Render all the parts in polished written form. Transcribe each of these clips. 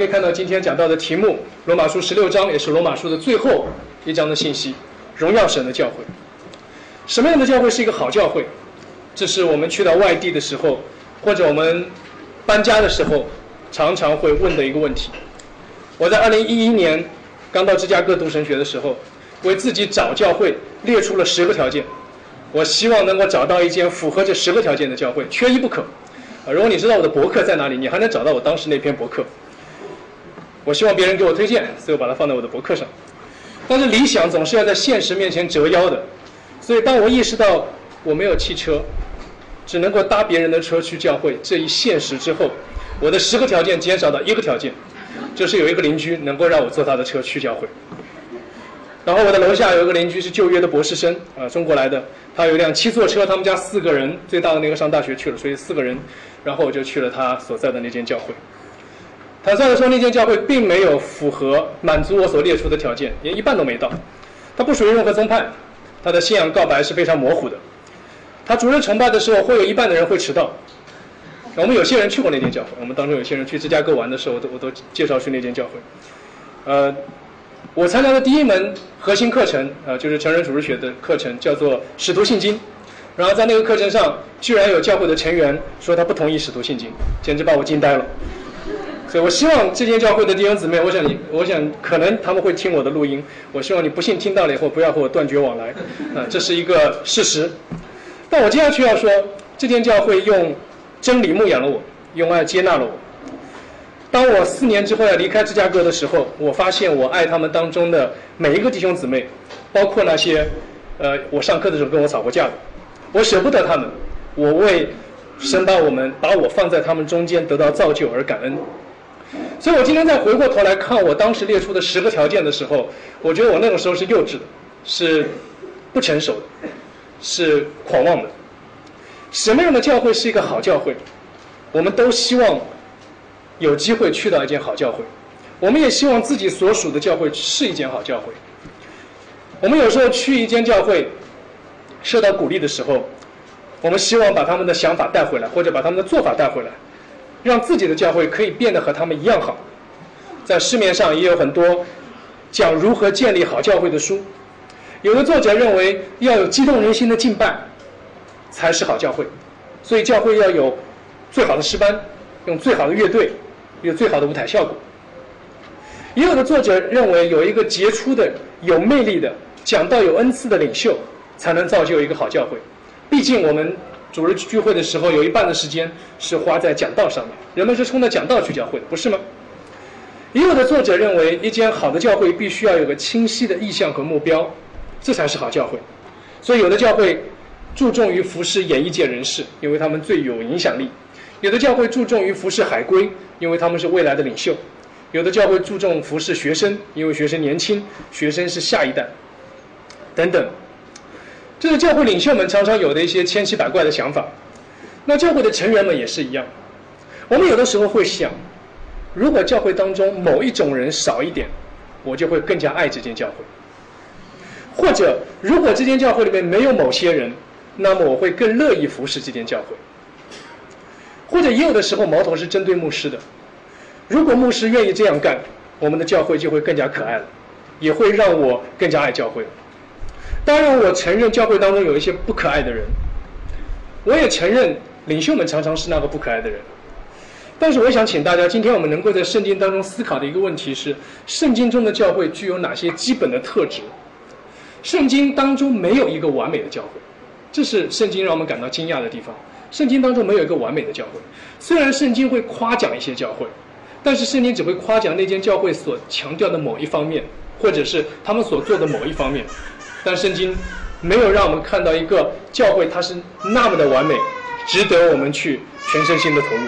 可以看到今天讲到的题目，罗马书16章也是罗马书的最后一章的信息，荣耀神的教会。什么样的教会是一个好教会？这是我们去到外地的时候，或者我们搬家的时候，常常会问的一个问题。我在2011年刚到芝加哥读神学的时候，为自己找教会列出了10个条件，我希望能够找到一间符合这10个条件的教会，缺一不可。如果你知道我的博客在哪里，你还能找到我当时那篇博客。我希望别人给我推荐，所以我把它放在我的博客上。但是理想总是要在现实面前折腰的，所以当我意识到我没有汽车，只能够搭别人的车去教会这一现实之后，我的10个条件减少到1个条件，就是有一个邻居能够让我坐他的车去教会。然后我的楼下有一个邻居是旧约的博士生，中国来的，他有一辆7座车，他们家4个人，最大的那个上大学去了，所以4个人，然后我就去了他所在的那间教会。坦率地说，那间教会并没有满足我所列出的条件，连一半都没到。它不属于任何宗派，它的信仰告白是非常模糊的。他主日崇拜的时候，会有一半的人会迟到。我们有些人去过那间教会，我们当中有些人去芝加哥玩的时候，我都介绍去那间教会。我参加的第一门核心课程，就是成人主日学的课程，叫做《使徒信经》。然后在那个课程上，居然有教会的成员说他不同意《使徒信经》，简直把我惊呆了。所以我希望这间教会的弟兄姊妹，我想可能他们会听我的录音，我希望你不幸听到了以后不要和我断绝往来，这是一个事实。但我接下去要说，这间教会用真理牧养了我，用爱接纳了我。当我4年之后要离开芝加哥的时候，我发现我爱他们当中的每一个弟兄姊妹，包括那些我上课的时候跟我吵过架的，我舍不得他们，我为神把我放在他们中间得到造就而感恩。所以我今天再回过头来看我当时列出的10个条件的时候，我觉得我那个时候是幼稚的，是不成熟的，是狂妄的。什么样的教会是一个好教会？我们都希望有机会去到一间好教会，我们也希望自己所属的教会是一间好教会。我们有时候去一间教会受到鼓励的时候，我们希望把他们的想法带回来，或者把他们的做法带回来，让自己的教会可以变得和他们一样好。在市面上也有很多讲如何建立好教会的书，有的作者认为要有激动人心的敬拜才是好教会，所以教会要有最好的诗班，用最好的乐队，有最好的舞台效果。也有的作者认为有一个杰出的、有魅力的、讲道有恩赐的领袖才能造就一个好教会。毕竟我们主日聚会的时候有一半的时间是花在讲道上面，人们是冲着讲道去教会的，不是吗？也有的作者认为一间好的教会必须要有个清晰的意向和目标，这才是好教会。所以有的教会注重于服侍演艺界人士，因为他们最有影响力；有的教会注重于服侍海归，因为他们是未来的领袖；有的教会注重服侍学生，因为学生年轻，学生是下一代，等等。这是教会领袖们常常有的一些千奇百怪的想法。那教会的成员们也是一样。我们有的时候会想，如果教会当中某一种人少一点，我就会更加爱这间教会。或者如果这间教会里面没有某些人，那么我会更乐意服侍这间教会。或者也有的时候矛头是针对牧师的，如果牧师愿意这样干，我们的教会就会更加可爱了，也会让我更加爱教会了。当然我承认教会当中有一些不可爱的人，我也承认领袖们常常是那个不可爱的人。但是我想请大家，今天我们能够在圣经当中思考的一个问题是，圣经中的教会具有哪些基本的特质？圣经当中没有一个完美的教会，这是圣经让我们感到惊讶的地方。圣经当中没有一个完美的教会，虽然圣经会夸奖一些教会，但是圣经只会夸奖那间教会所强调的某一方面，或者是他们所做的某一方面。但圣经没有让我们看到一个教会它是那么的完美，值得我们去全身心的投入。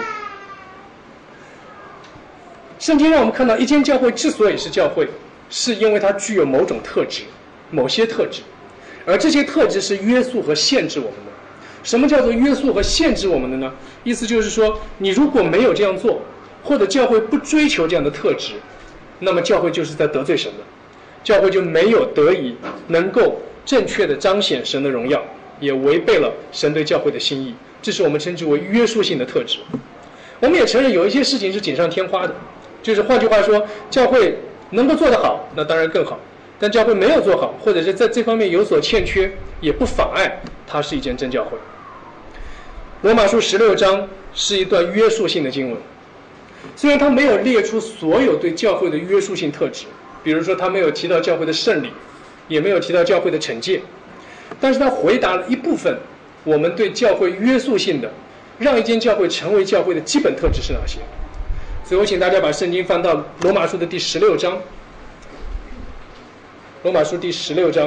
圣经让我们看到一间教会之所以是教会，是因为它具有某种特质，某些特质，而这些特质是约束和限制我们的。什么叫做约束和限制我们的呢？意思就是说，你如果没有这样做，或者教会不追求这样的特质，那么教会就是在得罪神的，教会就没有得以能够正确的彰显神的荣耀，也违背了神对教会的心意。这是我们称之为约束性的特质。我们也承认有一些事情是锦上添花的， 就是换句话说，教会能够做得好，那当然更好；但教会没有做好，或者是在这方面有所欠缺，也不妨碍它是一间真教会。罗马书16章是一段约束性的经文，虽然它没有列出所有对教会的约束性特质，比如说它没有提到教会的圣礼，也没有提到教会的惩戒，但是它回答了一部分我们对教会约束性的，让一间教会成为教会的基本特质是哪些。所以我请大家把圣经翻到罗马书的第16章，罗马书第16章。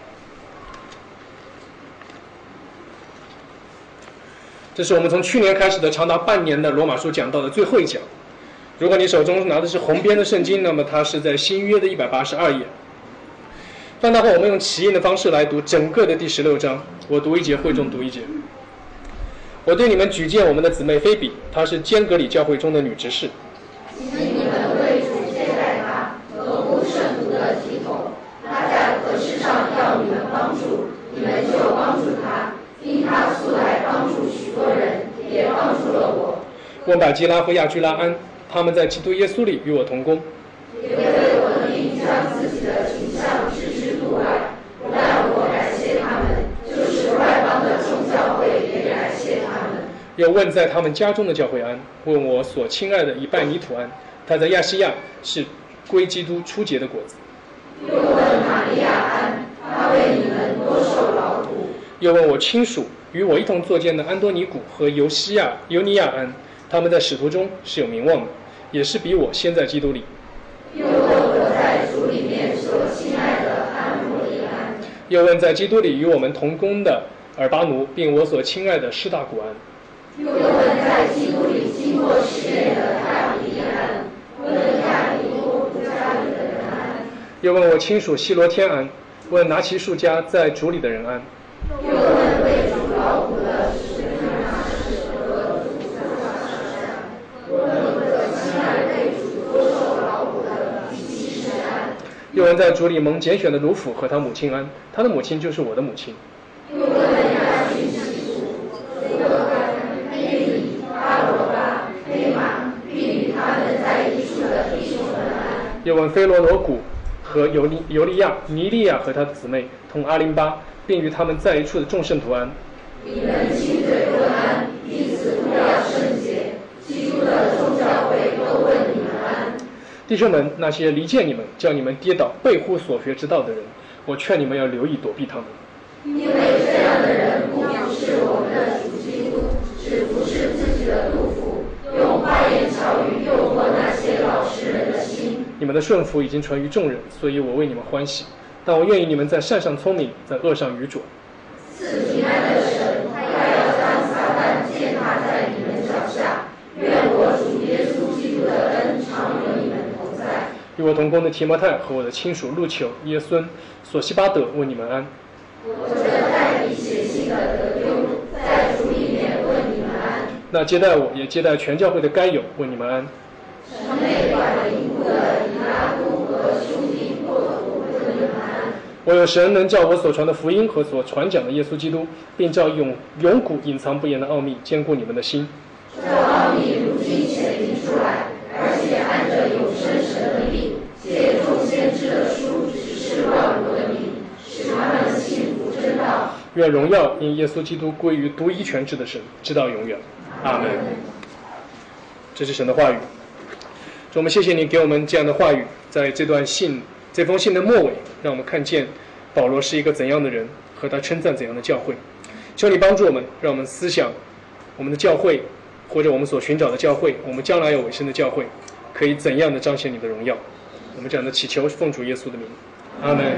这是我们从去年开始的长达半年的罗马书讲到的最后一讲。如果你手中拿的是红边的圣经，那么它是在新约的182页。翻到后，我们用起印的方式来读整个的第16章，我读一节，会众读一节。我对你们举荐我们的姊妹菲比，她是坚革里教会中的女执事。 请你们为主接待她，合乎圣徒的体统。她在何事上要你们帮助，你们就帮助她，因她素来帮助许多人，也帮助了我。 问百基拉和亚居拉安，他们在基督耶稣里与我同工， 也为我的命将自己的倾向置之度外。不但我感谢他们，就是外邦的众教会也感谢他们。 又问在他们家中的教会安，问我所亲爱的以拜尼土安，他在亚细亚是归基督初结的果子。 又问玛利亚安，他为你们多受劳苦。 又问我亲属与我一同作监的安多尼古和尤尼亚安，他们在使徒中是有名望的，也是比我先在基督里。 又问我在主里面所亲爱的安伯利安。 又问在基督里与我们同工的尔巴奴，并我所亲爱的施大古安。 又问在基督里经过试验的亚比利安，问亚比多布家里的人安。 又问我亲属希罗天安，问拿其数家在主里的人安。 又问为主劳苦的使徒拿士和主问我的亲爱为主多受劳苦的比基士安。 又问在主里蒙拣选的卢甫和他母亲安，他的母亲就是我的母亲。 又问亚逊西主、斯德干、黑里、巴罗巴、黑马，并与他们在一处的弟兄们安。 又问菲罗罗古和尤利亚、尼利亚和他的姊妹同阿林巴，并与他们在一处的众圣徒安。 你们亲嘴问安，彼此都要圣洁。基督的众教会都问你们安。 弟兄们，那些离间你们、叫你们跌倒、背乎所学之道的人，我劝你们要留意躲避他们。 因为这样的人不是我们的主基督，只服侍自己的肚腹，用花言巧语诱惑那些老实人的心。 你们的顺服已经传于众人，所以我为你们欢喜。但我愿意你们在善上聪明，在恶上愚拙。 赐平安的神，他要将撒旦践踏在你们脚下。愿我主耶稣基督的恩常与你们同在。 与我同工的提摩太和我的亲属路求、耶孙、索西巴德问你们安。 我这代笔写信的德丢，在主里面问你们安。 那接待我也接待全教会的该有问你们安。 城内管灵部的以拉都和兄弟破土问你们安。 我有神能叫我所传的福音和所传讲的耶稣基督，并照永古隐藏不言的奥秘坚固你们的心。 这奥秘如今显明出来，而且按着永生神的力，借众先知的书指示万国的民，使他们信服真道。 愿荣耀因耶稣基督归于独一全智的神，直到永远。阿门。这是神的话语。主，我们谢谢你给我们这样的话语，在这封信的末尾，让我们看见保罗是一个怎样的人，和他称赞怎样的教会。求你帮助我们，让我们思想我们的教会，或者我们所寻找的教会，我们将来有委身的教会，可以怎样的彰显你的荣耀。我们这样的祈求奉主耶稣的名，阿门。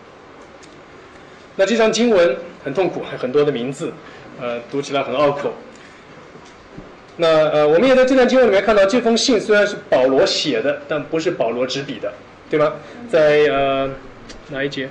那这张经文很痛苦，还很多的名字，读起来很拗口。那我们也在这段经文里面看到，这封信虽然是保罗写的，但不是保罗执笔的，对吗？在哪一节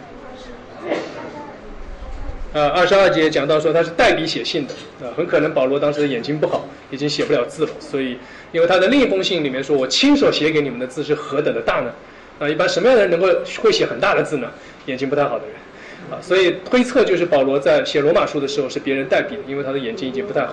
？22节讲到说他是代笔写信的，很可能保罗当时的眼睛不好，已经写不了字了，所以因为他的另一封信里面说，我亲手写给你们的字是何等的大呢？一般什么样的人会写很大的字呢？眼睛不太好的人。所以推测就是保罗在写罗马书的时候是别人代笔的，因为他的眼睛已经不太好。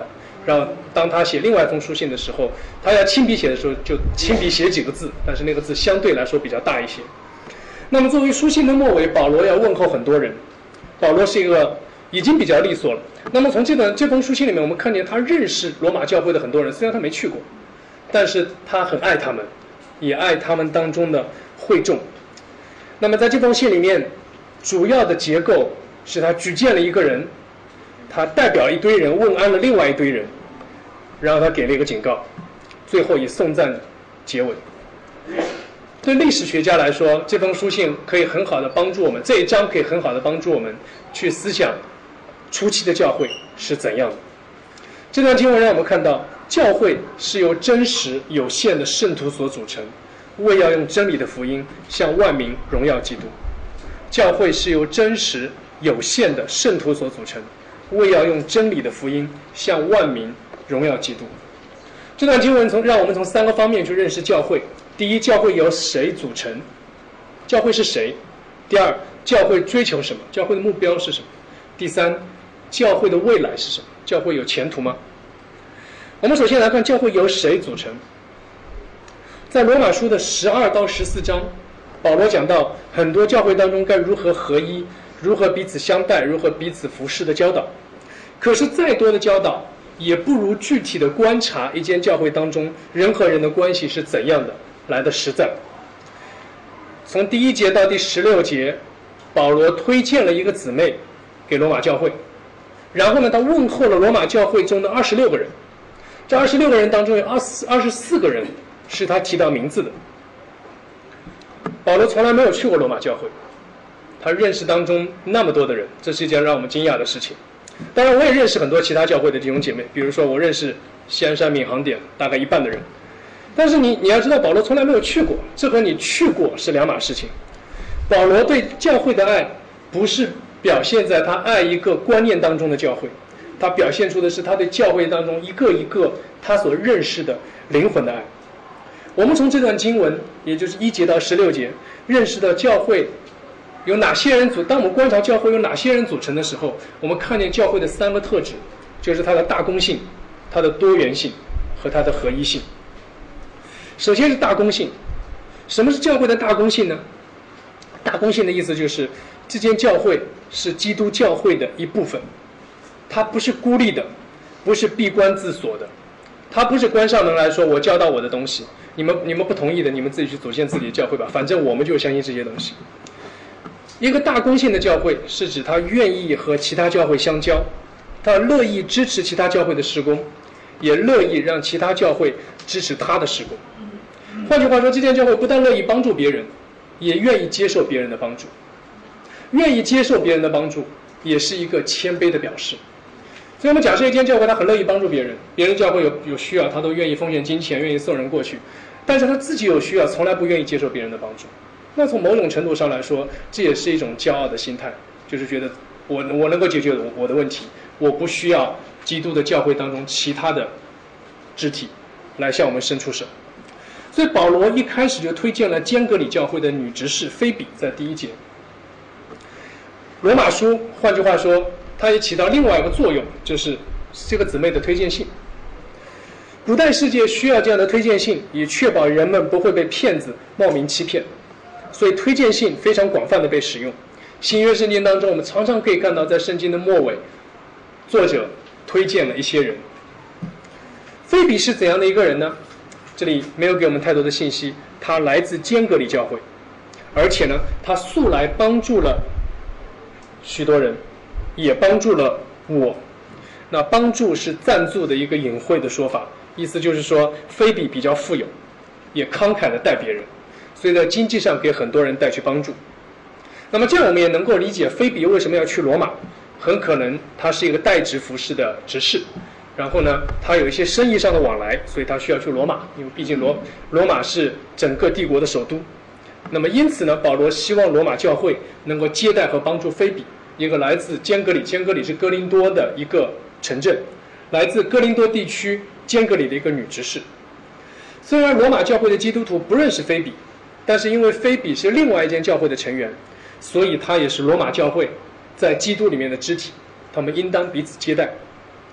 让当他写另外一封书信的时候，他要亲笔写的时候就亲笔写几个字，但是那个字相对来说比较大一些。那么作为书信的末尾，保罗要问候很多人。保罗是一个已经比较利索了。那么从这封书信里面，我们看见他认识罗马教会的很多人，虽然他没去过，但是他很爱他们，也爱他们当中的会众。那么在这封信里面，主要的结构是他举荐了一个人，他代表一堆人问安了另外一堆人，然后他给了一个警告，最后以颂赞结尾。对历史学家来说，这封书信可以很好的帮助我们，这一章可以很好的帮助我们去思想初期的教会是怎样的。这段经文让我们看到，教会是由真实有限的圣徒所组成，为要用真理的福音向万民荣耀基督。教会是由真实有限的圣徒所组成，为要用真理的福音向万民荣耀基督。这段经文让我们从3个方面去认识教会。第一，教会由谁组成？教会是谁？第二，教会追求什么？教会的目标是什么？第三，教会的未来是什么？教会有前途吗？我们首先来看教会由谁组成。在罗马书的12到14章，保罗讲到很多教会当中该如何合一，如何彼此相待，如何彼此服侍的教导。可是再多的教导也不如具体的观察一间教会当中人和人的关系是怎样的来的实在。从第1节到第16节，保罗推荐了一个姊妹给罗马教会，然后呢，他问候了罗马教会中的26个人。这26个人当中有24个人是他提到名字的。保罗从来没有去过罗马教会，他认识当中那么多的人，这是一件让我们惊讶的事情。当然我也认识很多其他教会的弟兄姐妹，比如说我认识西安山闵行点大概一半的人。但是你要知道，保罗从来没有去过，这和你去过是两码事情。保罗对教会的爱不是表现在他爱一个观念当中的教会，他表现出的是他对教会当中一个一个他所认识的灵魂的爱。我们从这段经文，也就是1节到16节，认识到教会有哪些人当我们观察教会有哪些人组成的时候，我们看见教会的3个特质，就是它的大公性、它的多元性和它的合一性。首先是大公性。什么是教会的大公性呢？大公性的意思就是这间教会是基督教会的一部分，它不是孤立的，不是闭关自锁的，它不是关上门来说我教导我的东西，你们不同意的，你们自己去组建自己的教会吧，反正我们就相信这些东西。一个大公性的教会是指他愿意和其他教会相交，他乐意支持其他教会的事工，也乐意让其他教会支持他的事工。换句话说，这间教会不但乐意帮助别人，也愿意接受别人的帮助。愿意接受别人的帮助也是一个谦卑的表示。所以我们假设一间教会他很乐意帮助别人，别人教会有需要他都愿意奉献金钱，愿意送人过去，但是他自己有需要从来不愿意接受别人的帮助。那从某种程度上来说，这也是一种骄傲的心态，就是觉得我能够解决我的问题，我不需要基督的教会当中其他的肢体来向我们伸出手。所以保罗一开始就推荐了坚革里教会的女执事菲比，在第1节。罗马书换句话说，它也起到另外一个作用，就是这个姊妹的推荐信。古代世界需要这样的推荐信，以确保人们不会被骗子冒名欺骗，所以推荐信非常广泛的被使用。新约圣经当中，我们常常可以看到，在圣经的末尾，作者推荐了一些人。菲比是怎样的一个人呢？这里没有给我们太多的信息。他来自坚革里教会，而且呢，他素来帮助了许多人，也帮助了我。那帮助是赞助的一个隐晦的说法，意思就是说菲比比较富有，也慷慨的待别人，所以在经济上给很多人带去帮助。那么这样我们也能够理解菲比为什么要去罗马，很可能他是一个代职服侍的执事，然后呢，他有一些生意上的往来，所以他需要去罗马，因为毕竟罗马是整个帝国的首都。那么因此呢，保罗希望罗马教会能够接待和帮助菲比，一个来自坚革里，坚革里是哥林多的一个城镇，来自哥林多地区坚革里的一个女执事。虽然罗马教会的基督徒不认识菲比，但是因为菲比是另外一间教会的成员，所以她也是罗马教会在基督里面的肢体，他们应当彼此接待。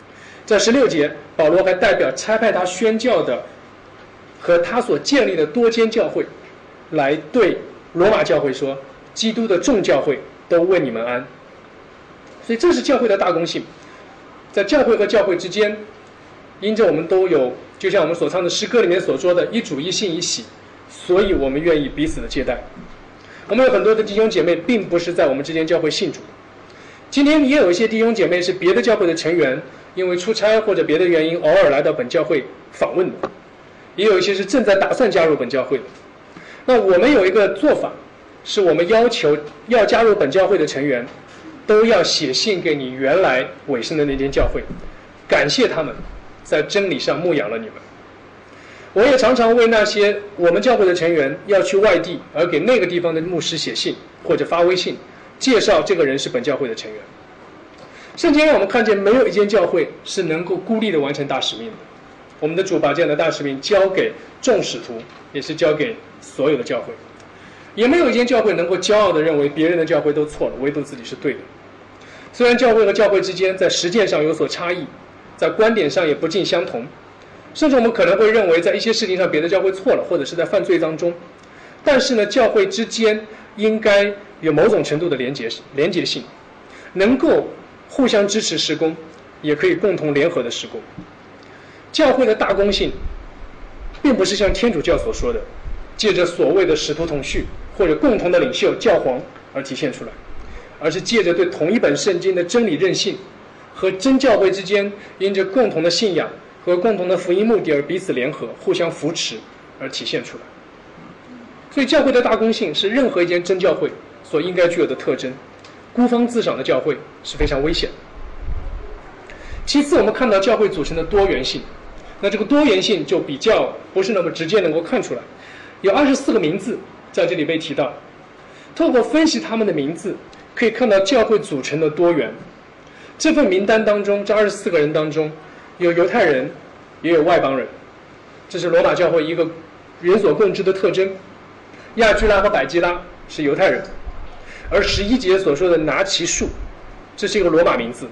在16节，保罗还代表差派他宣教的和他所建立的多间教会，来对罗马教会说：基督的众教会都为你们安。所以这是教会的大公性。在教会和教会之间，因着我们都有，就像我们所唱的诗歌里面所说的，一主一信一喜，所以我们愿意彼此的接待。我们有很多的弟兄姐妹并不是在我们之间教会信主，今天也有一些弟兄姐妹是别的教会的成员，因为出差或者别的原因偶尔来到本教会访问的，也有一些是正在打算加入本教会的。那我们有一个做法，是我们要求要加入本教会的成员都要写信给你原来委身的那间教会，感谢他们在真理上牧养了你们。我也常常为那些我们教会的成员要去外地而给那个地方的牧师写信或者发微信，介绍这个人是本教会的成员。圣经让我们看见没有一间教会是能够孤立的完成大使命的。我们的主把这样的大使命交给众使徒，也是交给所有的教会。也没有一间教会能够骄傲地认为别人的教会都错了，唯独自己是对的。虽然教会和教会之间在实践上有所差异，在观点上也不尽相同，甚至我们可能会认为在一些事情上别的教会错了，或者是在犯罪当中，但是呢，教会之间应该有某种程度的连结性，能够互相支持事工，也可以共同联合的事工。教会的大公性并不是像天主教所说的借着所谓的使徒统训或者共同的领袖教皇而体现出来，而是借着对同一本圣经的真理认信和真教会之间因着共同的信仰和共同的福音目的而彼此联合互相扶持而体现出来。所以教会的大公性是任何一间真教会所应该具有的特征，孤芳自赏的教会是非常危险的。其次，我们看到教会组成的多元性，那这个多元性就比较不是那么直接能够看出来。有24个名字在这里被提到，透过分析他们的名字，可以看到教会组成的多元。这份名单当中，这24个人当中，有犹太人，也有外邦人，这是罗马教会一个人所共知的特征。亚居拉和百基拉是犹太人，而11节所说的拿其数，这是一个罗马名字。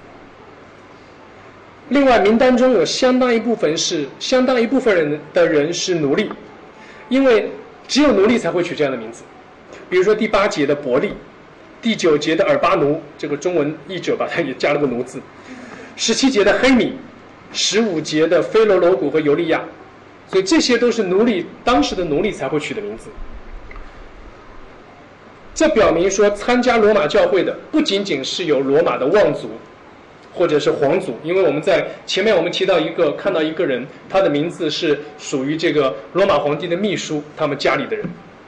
另外，名单中有相当一部分人是奴隶，因为只有奴隶才会取这样的名字。比如说第8节的伯利，第9节的尔巴奴，这个中文译者把它也加了个奴字，17节的黑米，15节的菲罗罗古和尤利亚，所以这些都是当时的奴隶才会取的名字。这表明说，参加罗马教会的不仅仅是有罗马的望族或者是皇族，因为我们在前面我们看到一个人，他的名字是属于这个罗马皇帝的秘书，他们家里的人。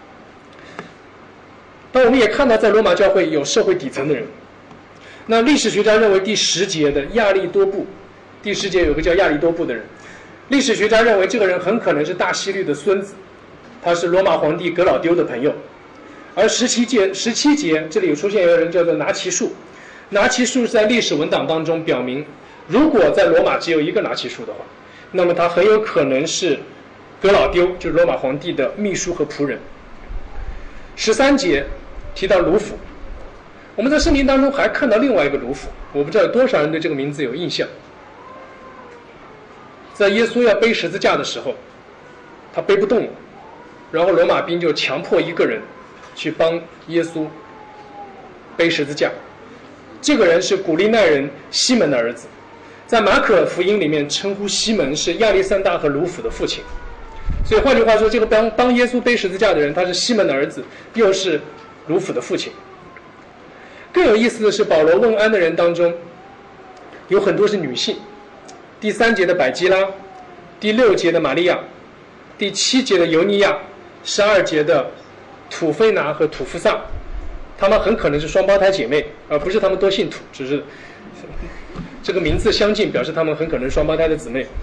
但我们也看到在罗马教会有社会底层的人。那历史学家认为第10节的亚利多布，第10节有个叫亚利多布的人，历史学家认为这个人很可能是大希律的孙子，他是罗马皇帝格老丢的朋友。而17节这里有出现一个人叫做拿其数，拿其数在历史文档当中表明，如果在罗马只有一个拿其数的话，那么他很有可能是格老丢，就是罗马皇帝的秘书和仆人。13节提到卢甫，我们在圣经当中还看到另外一个卢甫，我不知道有多少人对这个名字有印象。在耶稣要背十字架的时候，他背不动了，然后罗马兵就强迫一个人去帮耶稣背十字架。这个人是古利奈人西门的儿子，在马可福音里面称呼西门是亚历山大和卢甫的父亲。所以换句话说，这个帮耶稣背十字架的人，他是西门的儿子，又是卢甫的父亲。更有意思的是，保罗问安的人当中有很多是女性。第3节的百基拉，第6节的玛利亚，第7节的尤尼亚，12节的土菲拿和土夫萨，他们很可能是双胞胎姐妹，而不是他们都姓土，只是这个名字相近，表示他们很可能是双胞胎的姊妹。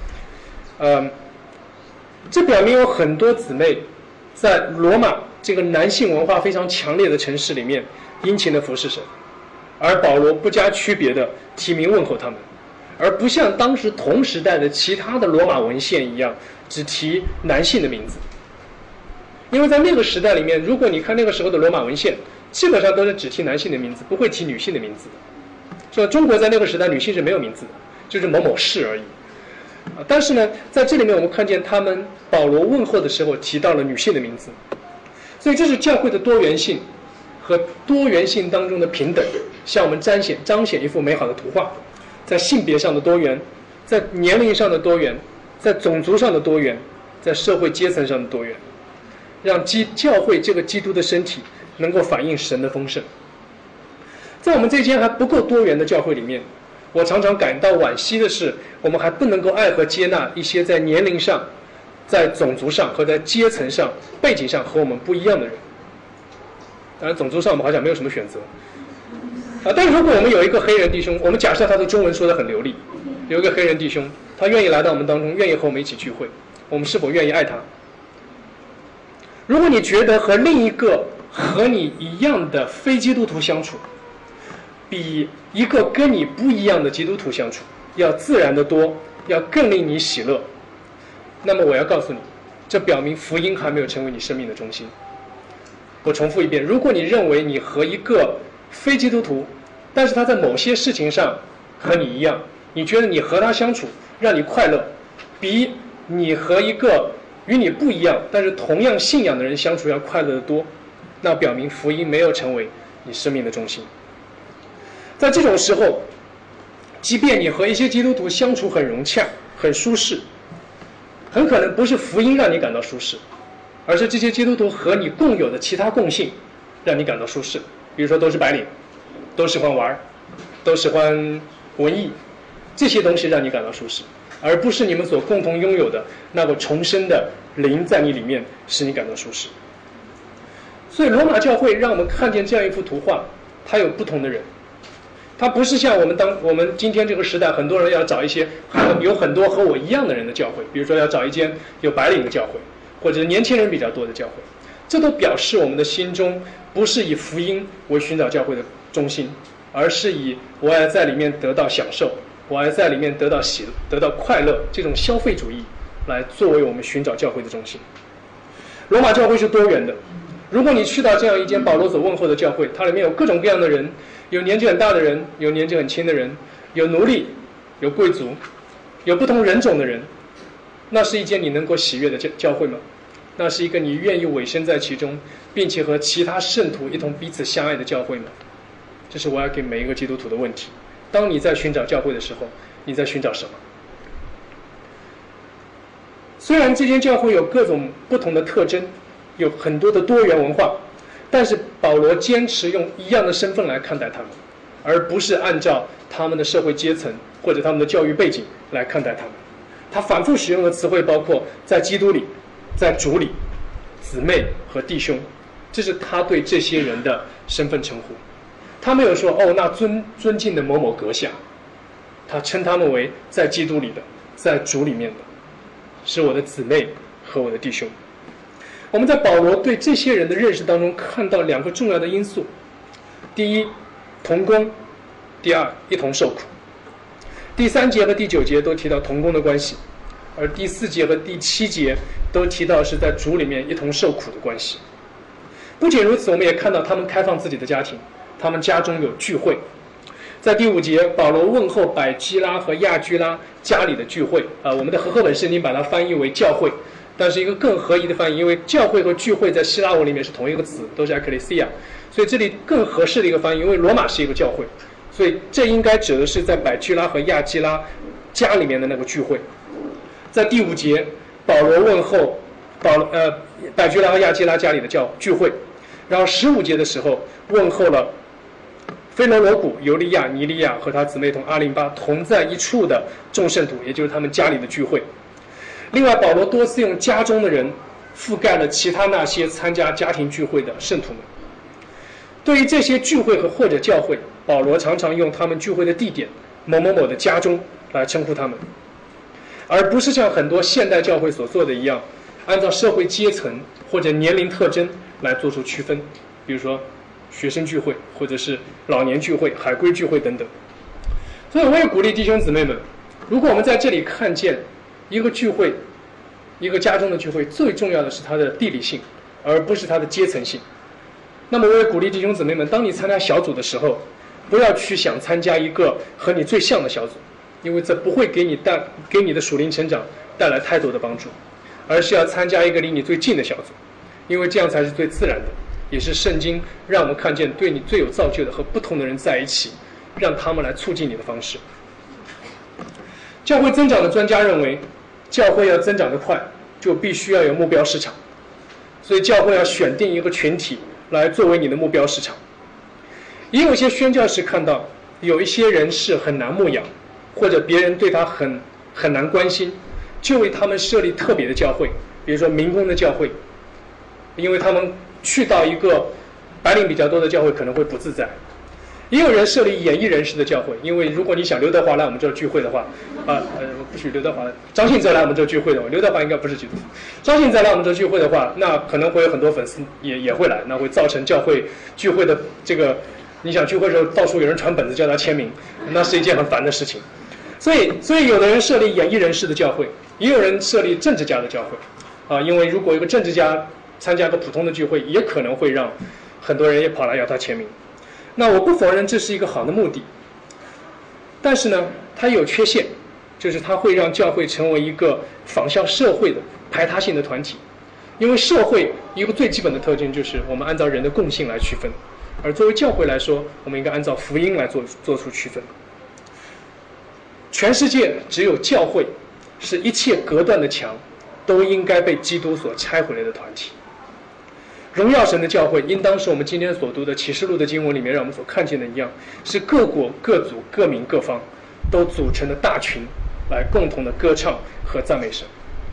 这表明有很多姊妹在罗马这个男性文化非常强烈的城市里面殷勤的服侍神，而保罗不加区别的提名问候他们，而不像当时同时代的其他的罗马文献一样只提男性的名字。因为在那个时代里面，如果你看那个时候的罗马文献，基本上都是只提男性的名字，不会提女性的名字的。所以中国在那个时代女性是没有名字的，就是某某氏而已。 但是呢，在这里面我们看见保罗问候的时候提到了女性的名字，所以这是教会的多元性和多元性当中的平等，向我们彰显一幅美好的图画，在性别上的多元，在年龄上的多元，在种族上的多元，在社会阶层上的多元，让教会这个基督的身体能够反映神的丰盛。在我们这间还不够多元的教会里面，我常常感到惋惜的是，我们还不能够爱和接纳一些在年龄上、在种族上和在阶层上、背景上和我们不一样的人。当然，种族上我们好像没有什么选择但是如果我们有一个黑人弟兄，我们假设他的中文说得很流利，有一个黑人弟兄，他愿意来到我们当中，愿意和我们一起聚会，我们是否愿意爱他？如果你觉得和另一个和你一样的非基督徒相处，比一个跟你不一样的基督徒相处要自然得多，要更令你喜乐，那么我要告诉你，这表明福音还没有成为你生命的中心。我重复一遍，如果你认为你和一个非基督徒，但是他在某些事情上和你一样，你觉得你和他相处让你快乐，比你和一个与你不一样但是同样信仰的人相处要快乐得多，那表明福音没有成为你生命的中心。在这种时候，即便你和一些基督徒相处很融洽、很舒适，很可能不是福音让你感到舒适，而是这些基督徒和你共有的其他共性让你感到舒适。比如说都是白领，都喜欢玩，都喜欢文艺，这些东西让你感到舒适，而不是你们所共同拥有的那个重生的灵在你里面使你感到舒适。所以罗马教会让我们看见这样一幅图画，它有不同的人，它不是像我们今天这个时代，很多人要找一些有很多和我一样的人的教会，比如说要找一间有白领的教会，或者年轻人比较多的教会，这都表示我们的心中不是以福音为寻找教会的中心，而是以我要在里面得到享受，我要在里面得到快乐，这种消费主义来作为我们寻找教会的中心。罗马教会是多元的，如果你去到这样一间保罗所问候的教会，它里面有各种各样的人，有年纪很大的人，有年纪很轻的人，有奴隶，有贵族，有不同人种的人，那是一间你能够喜悦的教会吗？那是一个你愿意委身在其中，并且和其他圣徒一同彼此相爱的教会吗？这是我要给每一个基督徒的问题。当你在寻找教会的时候，你在寻找什么？虽然这间教会有各种不同的特征，有很多的多元文化，但是保罗坚持用一样的身份来看待他们，而不是按照他们的社会阶层或者他们的教育背景来看待他们。他反复使用的词汇包括在基督里、在主里、姊妹和弟兄，这是他对这些人的身份称呼。他没有说那尊敬的某某阁下，他称他们为在基督里的，在主里面的，是我的姊妹和我的弟兄。我们在保罗对这些人的认识当中看到两个重要的因素：第一，同工；第二，一同受苦。第3节和第9节都提到同工的关系，而第4节和第7节都提到是在主里面一同受苦的关系。不仅如此，我们也看到他们开放自己的家庭，他们家中有聚会。在第5节，保罗问候百基拉和亚居拉家里的聚会我们的和合本圣经把它翻译为教会，但是一个更合宜的翻译，因为教会和聚会在希腊文里面是同一个词，都是 ekklesia， 所以这里更合适的一个翻译，因为罗马是一个教会，所以这应该指的是在百基拉和亚基拉家里面的那个聚会。在第5节，保罗问候百基拉和亚基拉家里的聚会，然后15节的时候问候了菲罗罗古、尤利亚、尼利亚和他姊妹同阿林巴同在一处的众圣徒，也就是他们家里的聚会。另外，保罗多次用家中的人覆盖了其他那些参加家庭聚会的圣徒们。对于这些聚会和或者教会，保罗常常用他们聚会的地点某某某的家中来称呼他们，而不是像很多现代教会所做的一样，按照社会阶层或者年龄特征来做出区分，比如说学生聚会，或者是老年聚会、海归聚会等等。所以我也鼓励弟兄姊妹们，如果我们在这里看见一个聚会，一个家中的聚会，最重要的是它的地理性，而不是它的阶层性。那么我也鼓励弟兄姊妹们，当你参加小组的时候，不要去想参加一个和你最像的小组， 因为这不会给你的属灵成长带来太多的帮助，而是要参加一个离你最近的小组，因为这样才是最自然的，也是圣经让我们看见对你最有造就的和不同的人在一起，让他们来促进你的方式。教会增长的专家认为，教会要增长得快，就必须要有目标市场，所以教会要选定一个群体来作为你的目标市场。也有一些宣教士看到有一些人是很难牧养，或者别人对他很难关心，就为他们设立特别的教会，比如说民工的教会，因为他们去到一个白领比较多的教会可能会不自在。也有人设立演艺人士的教会，因为如果你想刘德华来我们这儿聚会的话，不许刘德华，张信哲来我们这儿聚会的话，刘德华应该不是基督徒，张信哲来我们这儿聚会的话，那可能会有很多粉丝也会来，那会造成教会聚会的这个，你想聚会的时候到处有人传本子叫他签名，那是一件很烦的事情。所以有的人设立演艺人士的教会，也有人设立政治家的教会，因为如果一个政治家参加个普通的聚会，也可能会让很多人也跑来要他签名。那我不否认这是一个好的目的，但是呢，它有缺陷，就是它会让教会成为一个仿效社会的排他性的团体。因为社会一个最基本的特征就是我们按照人的共性来区分，而作为教会来说，我们应该按照福音来做出区分。全世界只有教会是一切隔断的墙都应该被基督所拆回来的团体。荣耀神的教会应当是我们今天所读的启示录的经文里面让我们所看见的一样，是各国各族各民各方都组成的大群，来共同的歌唱和赞美神。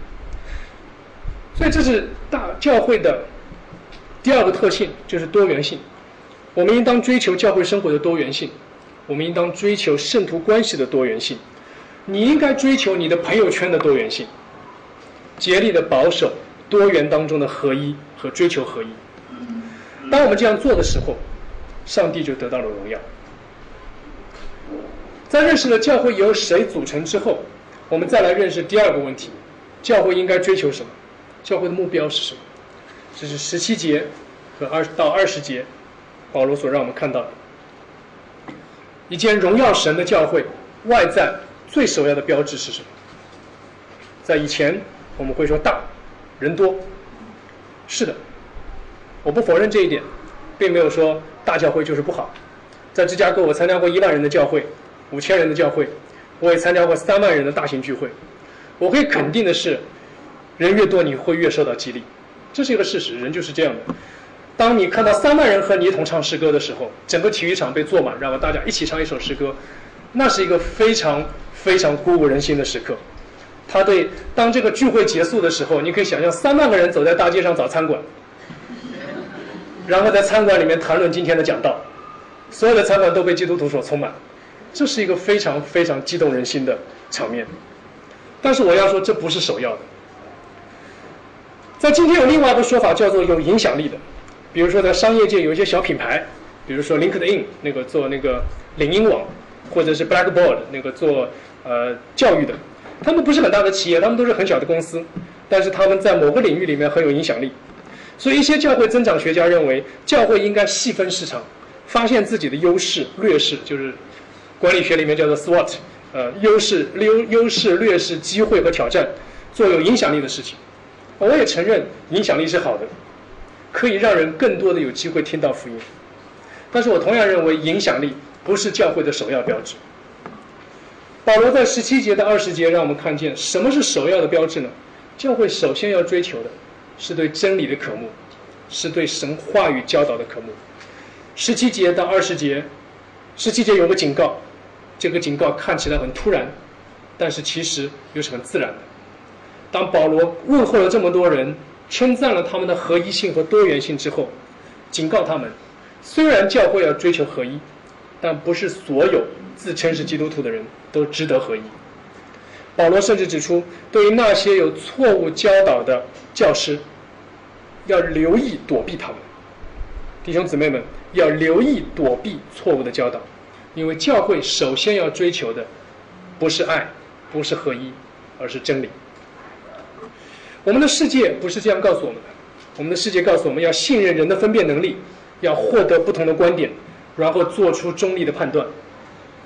所以这是大教会的第二个特性，就是多元性。我们应当追求教会生活的多元性，我们应当追求圣徒关系的多元性，你应该追求你的朋友圈的多元性，竭力的保守多元当中的合一和追求合一。当我们这样做的时候，上帝就得到了荣耀。在认识了教会由谁组成之后，我们再来认识第二个问题，教会应该追求什么，教会的目标是什么。这是17节和20到20节保罗所让我们看到的。一间荣耀神的教会外在最首要的标志是什么？在以前我们会说大人多，是的，我不否认这一点，并没有说大教会就是不好。在芝加哥我参加过1万人的教会，5000人的教会，我也参加过3万人的大型聚会。我可以肯定的是，人越多你会越受到激励，这是一个事实，人就是这样的。当你看到3万人和你一同唱诗歌的时候，整个体育场被坐满，然后大家一起唱一首诗歌，那是一个非常非常鼓舞人心的时刻。当这个聚会结束的时候，你可以想象3万个人走在大街上找餐馆，然后在餐馆里面谈论今天的讲道，所有的餐馆都被基督徒所充满，这是一个非常非常激动人心的场面。但是我要说，这不是首要的。在今天有另外一个说法叫做有影响力的，比如说在商业界有一些小品牌，比如说 LinkedIn 那个做那个领英网，或者是 Blackboard 那个做教育的，他们不是很大的企业，他们都是很小的公司，但是他们在某个领域里面很有影响力。所以一些教会增长学家认为，教会应该细分市场，发现自己的优势劣势，就是管理学里面叫做 SWOT， 优势劣势机会和挑战，做有影响力的事情。我也承认影响力是好的，可以让人更多的有机会听到福音，但是我同样认为影响力不是教会的首要标志。保罗在17节到20节让我们看见什么是首要的标志呢？教会首先要追求的是对真理的渴慕，是对神话语教导的渴慕。17节到20节，17节有个警告，这个警告看起来很突然，但是其实又是很自然的。当保罗问候了这么多人，称赞了他们的合一性和多元性之后，警告他们，虽然教会要追求合一，但不是所有自称是基督徒的人都值得合一。保罗甚至指出，对于那些有错误教导的教师，要留意躲避他们。弟兄姊妹们，要留意躲避错误的教导，因为教会首先要追求的不是爱，不是合一，而是真理。我们的世界不是这样告诉我们的，我们的世界告诉我们要信任人的分辨能力，要获得不同的观点，然后做出中立的判断。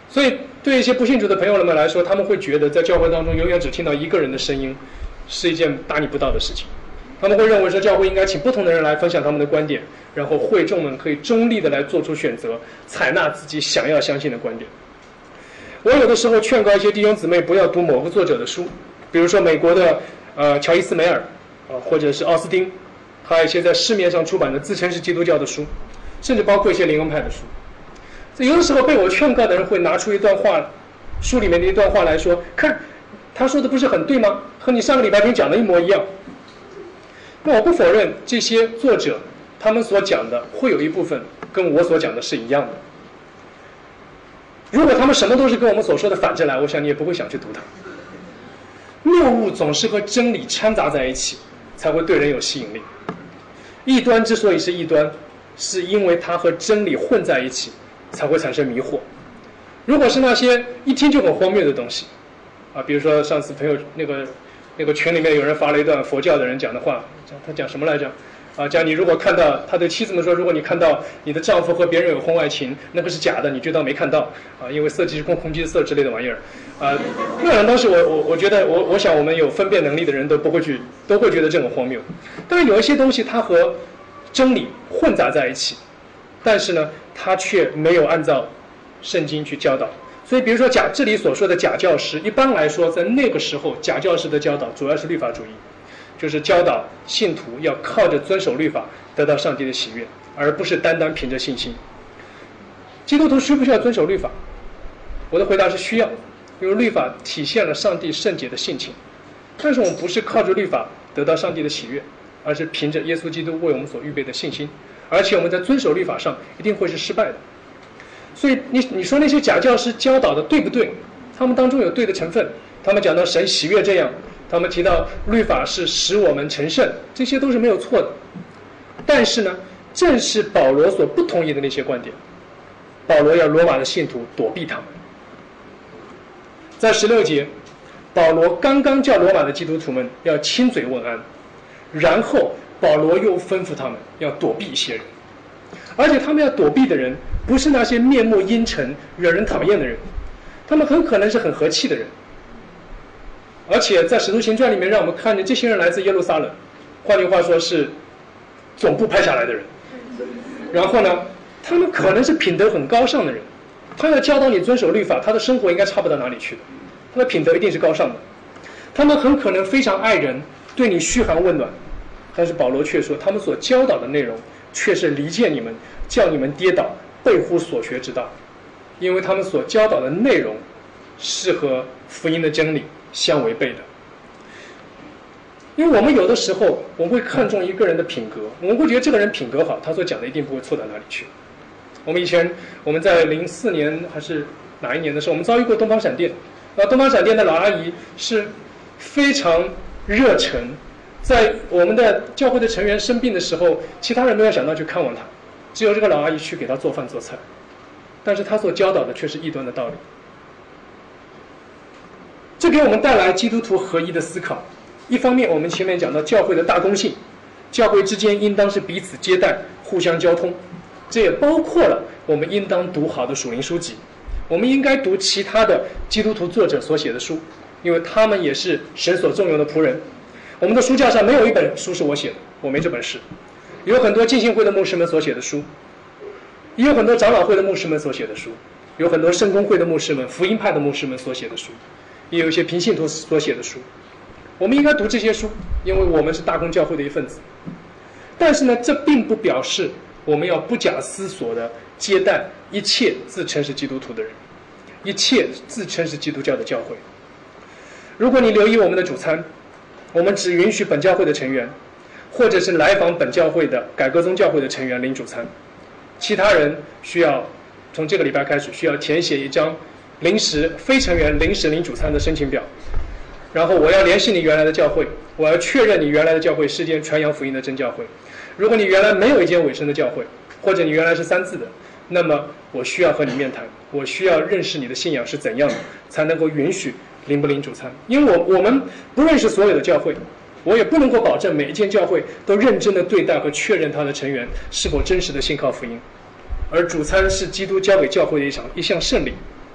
所以对一些不信主的朋友们来说，他们会觉得在教会当中永远只听到一个人的声音是一件大逆不道的事情。他们会认为说教会应该请不同的人来分享他们的观点，然后会众们可以中立的来做出选择，采纳自己想要相信的观点。我有的时候劝告一些弟兄姊妹不要读某个作者的书，比如说美国的乔伊斯梅尔或者是奥斯汀，还有一些在市面上出版的自称是基督教的书，甚至包括一些灵恩派的书。有的时候被我劝告的人会拿出一段话，书里面的一段话来说，看他说的不是很对吗？和你上个礼拜天讲的一模一样。那我不否认这些作者他们所讲的会有一部分跟我所讲的是一样的。如果他们什么都是跟我们所说的反着来，我想你也不会想去读它。谬误总是和真理掺杂在一起，才会对人有吸引力。异端之所以是异端，是因为它和真理混在一起，才会产生迷惑。如果是那些一听就很荒谬的东西，比如说上次朋友那个群里面有人发了一段佛教的人讲的话，他讲什么来着？讲你如果看到他对妻子们说，如果你看到你的丈夫和别人有婚外情，那个是假的，你就当没看到因为色即是空，空即是色之类的玩意儿那人当时我觉得我想我们有分辨能力的人都会觉得这很荒谬。但是有一些东西它和真理混杂在一起，但是呢，它却没有按照圣经去教导。所以比如说这里所说的假教师，一般来说在那个时候假教师的教导主要是律法主义，就是教导信徒要靠着遵守律法得到上帝的喜悦，而不是单单凭着信心。基督徒需不需要遵守律法？我的回答是需要，因为律法体现了上帝圣洁的性情。但是我们不是靠着律法得到上帝的喜悦，而是凭着耶稣基督为我们所预备的信心，而且我们在遵守律法上一定会是失败的。所以你说那些假教师教导的对不对？他们当中有对的成分，他们讲到神喜悦这样，他们提到律法是使我们成圣，这些都是没有错的。但是呢，正是保罗所不同意的那些观点，保罗要罗马的信徒躲避他们。在16节，保罗刚刚叫罗马的基督徒们要亲嘴问安，然后保罗又吩咐他们要躲避一些人，而且他们要躲避的人不是那些面目阴沉惹人讨厌的人，他们很可能是很和气的人。而且在使徒行传里面让我们看见这些人来自耶路撒冷，换句话说是总部派下来的人。然后呢，他们可能是品德很高尚的人，他要教导你遵守律法，他的生活应该差不到哪里去的，他的品德一定是高尚的。他们很可能非常爱人，对你嘘寒问暖，但是保罗却说他们所教导的内容却是离间你们，叫你们跌倒，背乎所学之道，因为他们所教导的内容是和福音的真理相违背的。因为我们有的时候我们会看重一个人的品格，我们会觉得这个人品格好，他所讲的一定不会错到哪里去。我们在04年还是哪一年的时候，我们遭遇过东方闪电，东方闪电的老阿姨是非常热忱，在我们的教会的成员生病的时候，其他人没有想到去看望他，只有这个老阿姨去给他做饭做菜，但是他所教导的却是异端的道理。这给我们带来基督徒合一的思考。一方面我们前面讲到教会的大公性，教会之间应当是彼此接待，互相交通，这也包括了我们应当读好的属灵书籍，我们应该读其他的基督徒作者所写的书，因为他们也是神所重用的仆人。我们的书架上没有一本书是我写的，我没这本事。有很多浸信会的牧师们所写的书，也有很多长老会的牧师们所写的书，有很多圣公会的牧师们、福音派的牧师们所写的书，也有一些平信徒所写的书。我们应该读这些书，因为我们是大公教会的一份子。但是呢，这并不表示我们要不假思索地接待一切自称是基督徒的人，一切自称是基督教的教会。如果你留意我们的主餐，我们只允许本教会的成员，或者是来访本教会的改革宗教会的成员领主餐，其他人需要从这个礼拜开始需要填写一张非成员临时领主餐的申请表，然后我要联系你原来的教会，我要确认你原来的教会是间传扬福音的真教会。如果你原来没有一间委身的教会，或者你原来是3字的，那么我需要和你面谈，我需要认识你的信仰是怎样的，才能够允许领不领主餐。因为我们不认识所有的教会，我也不能够保证每一间教会都认真的对待和确认他的成员是否真实的信靠福音。而主餐是基督交给教会的一项圣礼。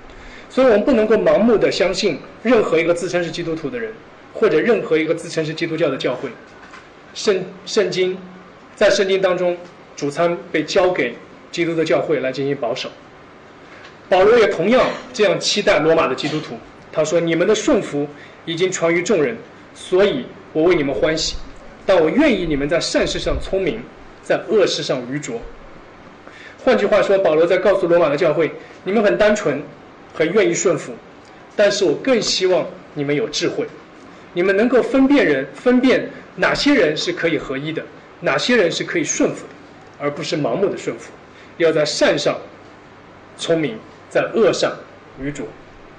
所以我们不能够盲目的相信任何一个自称是基督徒的人，或者任何一个自称是基督教的教会。圣经当中，主餐被交给基督的教会来进行保守。保罗也同样这样期待罗马的基督徒。他说：“你们的顺服已经传于众人，所以我为你们欢喜。但我愿意你们在善事上聪明，在恶事上愚拙。”换句话说，保罗在告诉罗马的教会：你们很单纯，很愿意顺服，但是我更希望你们有智慧，你们能够分辨哪些人是可以合一的，哪些人是可以顺服的，而不是盲目的顺服。要在善上聪明，在恶上愚拙。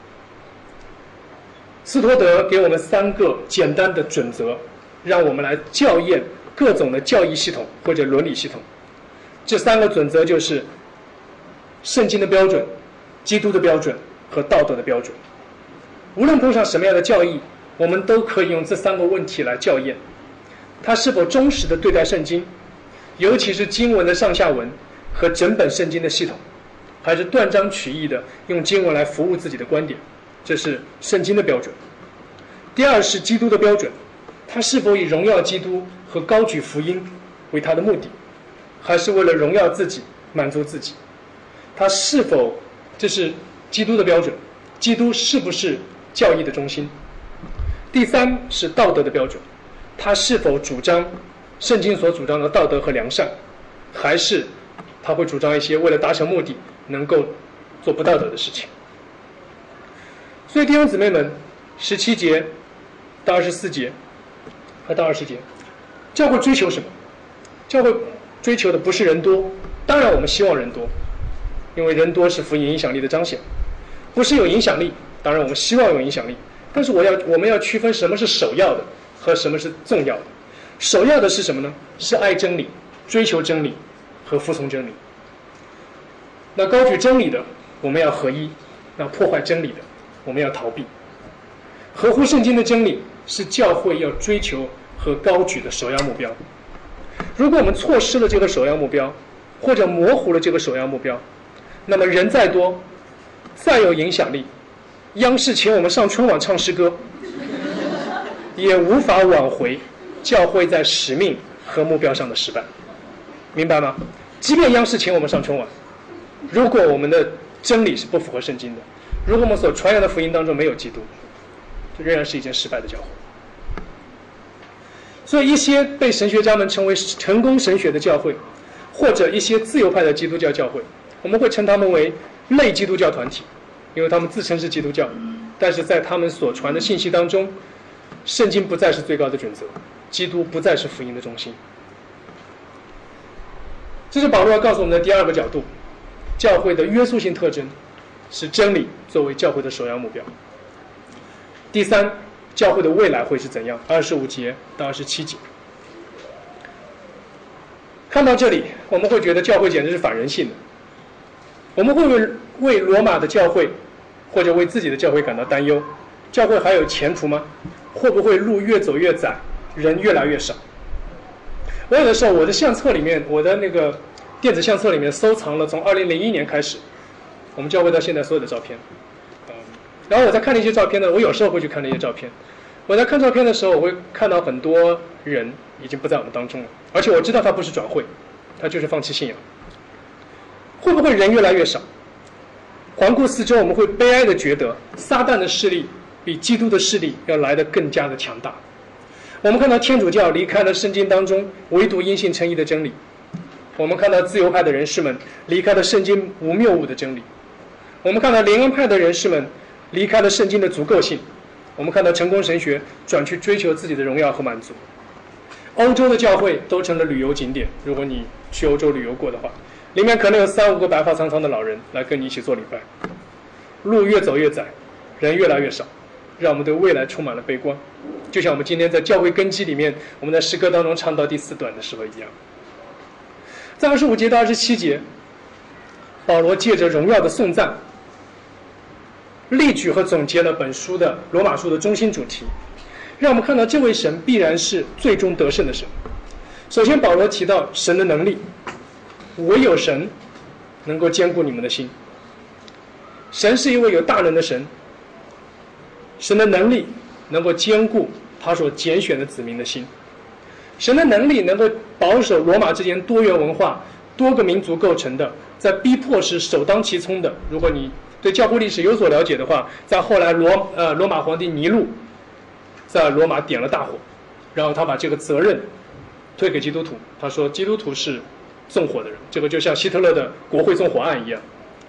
斯托德给我们3个简单的准则，让我们来校验各种的教义系统或者伦理系统。这3个准则就是圣经的标准、基督的标准和道德的标准。无论碰上什么样的教义，我们都可以用这3个问题来校验他是否忠实地对待圣经，尤其是经文的上下文和整本圣经的系统，还是断章取义的用经文来服务自己的观点。这是圣经的标准。第二是基督的标准，他是否以荣耀基督和高举福音为他的目的，还是为了荣耀自己、满足自己？这是基督的标准，基督是不是教义的中心？第3是道德的标准，他是否主张圣经所主张的道德和良善，还是他会主张一些为了达成目的能够做不道德的事情？所以弟兄姊妹们，17节到24节和到20节，教会追求什么？教会追求的不是人多，当然我们希望人多，因为人多是福音影响力的彰显。不是有影响力，当然我们希望有影响力，但是我们要区分什么是首要的和什么是重要的。首要的是什么呢？是爱真理、追求真理和服从真理。那高举真理的我们要合一，那破坏真理的我们要逃避。合乎圣经的真理是教会要追求和高举的首要目标。如果我们错失了这个首要目标，或者模糊了这个首要目标，那么人再多，再有影响力，央视请我们上春晚唱诗歌，也无法挽回教会在使命和目标上的失败。明白吗？即便央视请我们上春晚，如果我们的真理是不符合圣经的，如果我们所传扬的福音当中没有基督，这仍然是一件失败的教会。所以一些被神学家们称为成功神学的教会，或者一些自由派的基督教教会，我们会称他们为类基督教团体，因为他们自称是基督教，但是在他们所传的信息当中，圣经不再是最高的准则，基督不再是福音的中心。这是保罗要告诉我们的第2个角度，教会的约束性特征是真理作为教会的首要目标。第3，教会的未来会是怎样？25节到27节。看到这里，我们会觉得教会简直是反人性的。我们会为罗马的教会或者为自己的教会感到担忧，教会还有前途吗？会不会路越走越窄，人越来越少？我有的时候我的相册里面，我的那个电子相册里面收藏了从2001年开始我们教会到现在所有的照片。然后我在看那些照片呢，我有时候会去看那些照片。我在看照片的时候，我会看到很多人已经不在我们当中了，而且我知道他不是转会，他就是放弃信仰。会不会人越来越少？环顾四周，我们会悲哀地觉得撒旦的势力比基督的势力要来得更加的强大。我们看到天主教离开了圣经当中唯独因信称义的真理，我们看到自由派的人士们离开了圣经无谬误的真理，我们看到灵恩派的人士们离开了圣经的足够性，我们看到成功神学转去追求自己的荣耀和满足。欧洲的教会都成了旅游景点，如果你去欧洲旅游过的话，里面可能有3-5个白发苍苍的老人来跟你一起做礼拜。路越走越窄，人越来越少，让我们对未来充满了悲观，就像我们今天在教会根基里面，我们在诗歌当中唱到第4段的时候一样。在25节到27节，保罗借着荣耀的颂赞例举和总结了本书的罗马书的中心主题，让我们看到这位神必然是最终得胜的神。首先保罗提到神的能力，唯有神能够坚固你们的心。 神是一位有大能的神，神的能力能够兼顾他所拣选的子民的心，神的能力能够保守罗马之间多元文化、多个民族构成的，在逼迫时首当其冲的。如果你对教会历史有所了解的话，在后来罗马皇帝尼禄在罗马点了大火，然后他把这个责任推给基督徒，他说基督徒是纵火的人，这个就像希特勒的国会纵火案一样。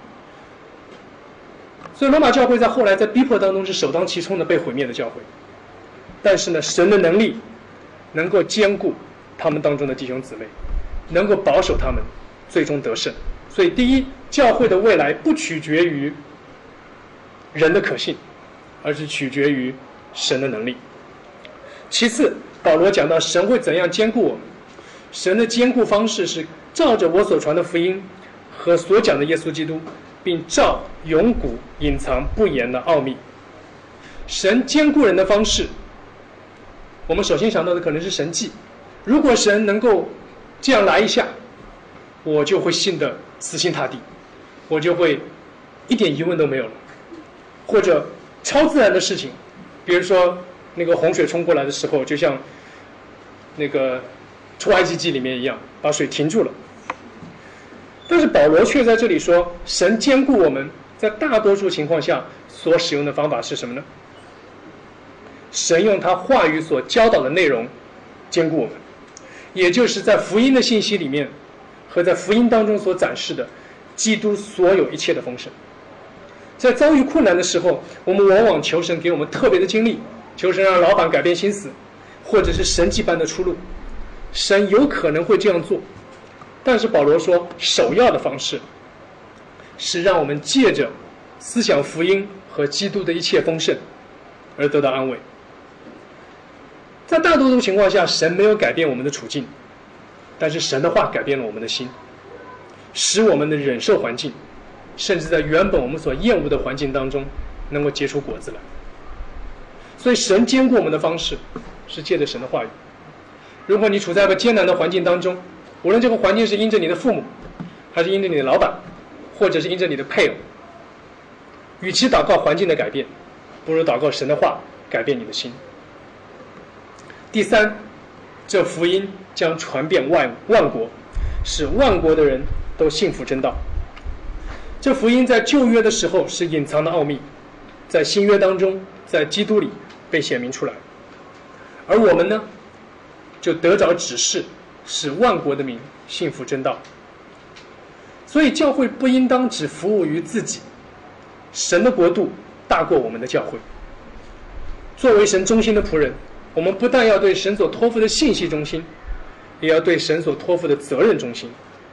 所以罗马教会在后来在逼迫当中是首当其冲的被毁灭的教会，但是呢，神的能力能够兼顾他们当中的弟兄姊妹，能够保守他们最终得胜。所以第一，教会的未来不取决于人的可信，而是取决于神的能力。其次，保罗讲到神会怎样兼顾我们，神的兼顾方式是照着我所传的福音和所讲的耶稣基督，并照永古隐藏不言的奥秘。神兼顾人的方式，我们首先想到的可能是神迹。如果神能够这样来一下，我就会信得死心塌地，我就会一点疑问都没有了。或者超自然的事情，比如说那个洪水冲过来的时候，就像那个出埃及记里面一样，把水停住了。但是保罗却在这里说，神兼顾我们在大多数情况下所使用的方法是什么呢？神用他话语所教导的内容兼顾我们，也就是在福音的信息里面和在福音当中所展示的基督所有一切的丰盛。在遭遇困难的时候，我们往往求神给我们特别的经历，求神让老板改变心思，或者是神迹般的出路。神有可能会这样做，但是保罗说，首要的方式是让我们借着思想福音和基督的一切丰盛而得到安慰。在大多数情况下，神没有改变我们的处境，但是神的话改变了我们的心，使我们的忍受环境，甚至在原本我们所厌恶的环境当中能够结出果子来。所以神兼顾我们的方式是借着神的话语。如果你处在一个艰难的环境当中，无论这个环境是因着你的父母，还是因着你的老板，或者是因着你的配偶，与其祷告环境的改变，不如祷告神的话改变你的心。第三，这福音将传遍万国，使万国的人都信服真道。这福音在旧约的时候是隐藏的奥秘，在新约当中，在基督里被显明出来。而我们呢，就得着指示，使万国的民信服真道。所以教会不应当只服务于自己，神的国度大过我们的教会。作为神忠心的仆人，我们不但要对神所托付的信息忠心，也要对神所托付的责任忠心。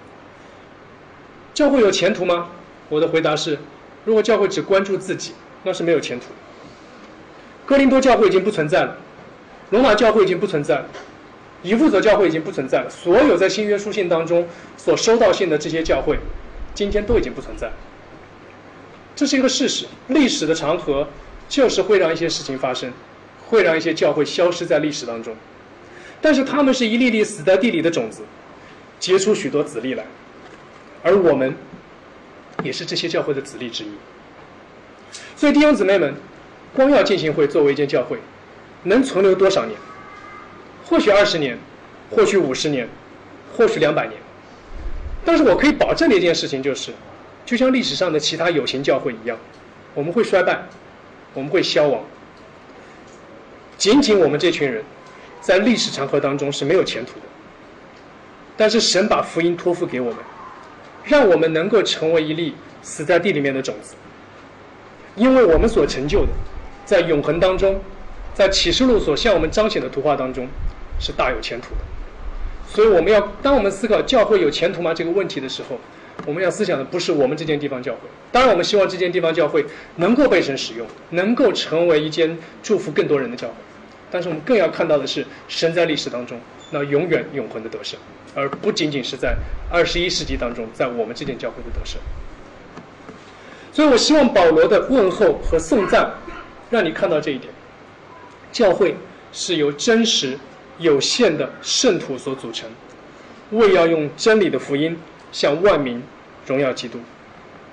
教会有前途吗？我的回答是，如果教会只关注自己，那是没有前途的。哥林多教会已经不存在了，罗马教会已经不存在了，以弗所教会已经不存在了，所有在新约书信当中所收到信的这些教会，今天都已经不存在了。这是一个事实，历史的长河就是会让一些事情发生，会让一些教会消失在历史当中。但是他们是一粒粒死在地里的种子，结出许多子粒来，而我们也是这些教会的子粒之一。所以弟兄姊妹们，光耀进行会作为一间教会，能存留多少年？或许20年，或许50年，或许200年。但是我可以保证的一件事情就是，就像历史上的其他有形教会一样，我们会衰败，我们会消亡。仅仅我们这群人在历史长河当中是没有前途的。但是神把福音托付给我们，让我们能够成为一粒死在地里面的种子，因为我们所成就的在永恒当中，在启示录所向我们彰显的图画当中是大有前途的。所以当我们思考教会有前途吗这个问题的时候，我们要思想的不是我们这间地方教会，当然我们希望这间地方教会能够被神使用，能够成为一间祝福更多人的教会，但是我们更要看到的是神在历史当中那永远永恒的得胜，而不仅仅是在21世纪当中在我们这间教会的得胜。所以我希望保罗的问候和颂赞让你看到这一点，教会是由真实有限的圣徒所组成，为要用真理的福音向万民荣耀基督。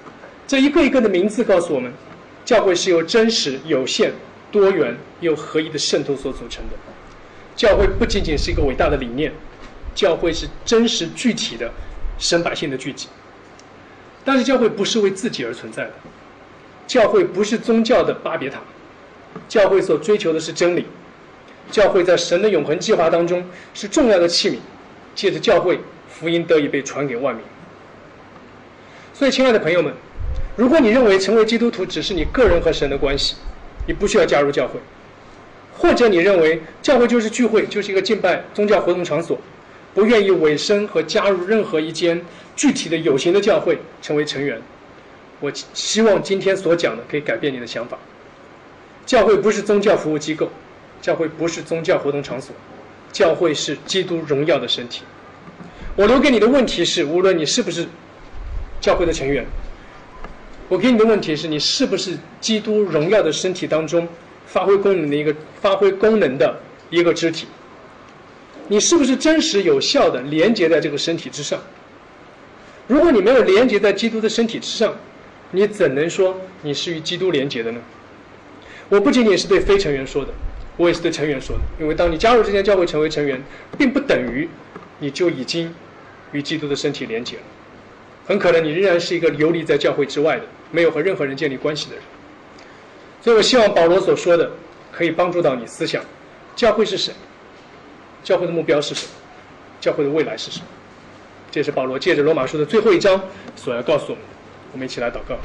这一个一个的名字告诉我们，教会是由真实、有限、多元又合一的圣徒所组成的。教会不仅仅是一个伟大的理念，教会是真实具体的神百姓的聚集。但是教会不是为自己而存在的，教会不是宗教的巴别塔，教会所追求的是真理。教会在神的永恒计划当中是重要的器皿，借着教会，福音得以被传给万民。所以亲爱的朋友们，如果你认为成为基督徒只是你个人和神的关系，你不需要加入教会；或者你认为教会就是聚会，就是一个敬拜宗教活动场所，不愿意委身和加入任何一间具体的有形的教会成为成员，我希望今天所讲的可以改变你的想法。教会不是宗教服务机构，教会不是宗教活动场所，教会是基督荣耀的身体。我留给你的问题是，无论你是不是教会的成员，我给你的问题是，你是不是基督荣耀的身体当中发挥功能的一个肢体？你是不是真实有效的连接在这个身体之上？如果你没有连接在基督的身体之上，你怎能说你是与基督连接的呢？我不仅仅是对非成员说的，我也是对成员说的。因为当你加入这间教会成为成员，并不等于你就已经与基督的身体连接了。很可能你仍然是一个游离在教会之外的，没有和任何人建立关系的人。所以我希望保罗所说的可以帮助到你思想，教会是谁？教会的目标是什么？教会的未来是什么？这是保罗借着罗马书的最后一章所要告诉我们的。我们一起来祷告。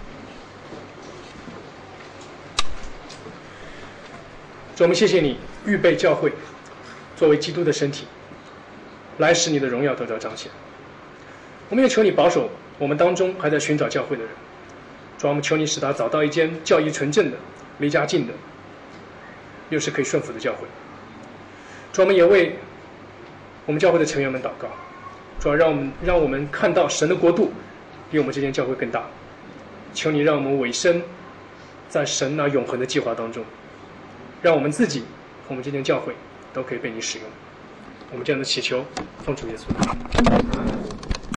主，我们谢谢你预备教会作为基督的身体，来使你的荣耀得到彰显。我们也求你保守我们当中还在寻找教会的人，主，我们求你使他找到一间教义纯正的、离家近的，又是可以顺服的教会。主，我们也为我们教会的成员们祷告，主，让我们看到神的国度比我们这间教会更大。求你让我们委身在神那永恒的计划当中，让我们自己和我们这间教会都可以被你使用。我们这样的祈求，奉主耶稣。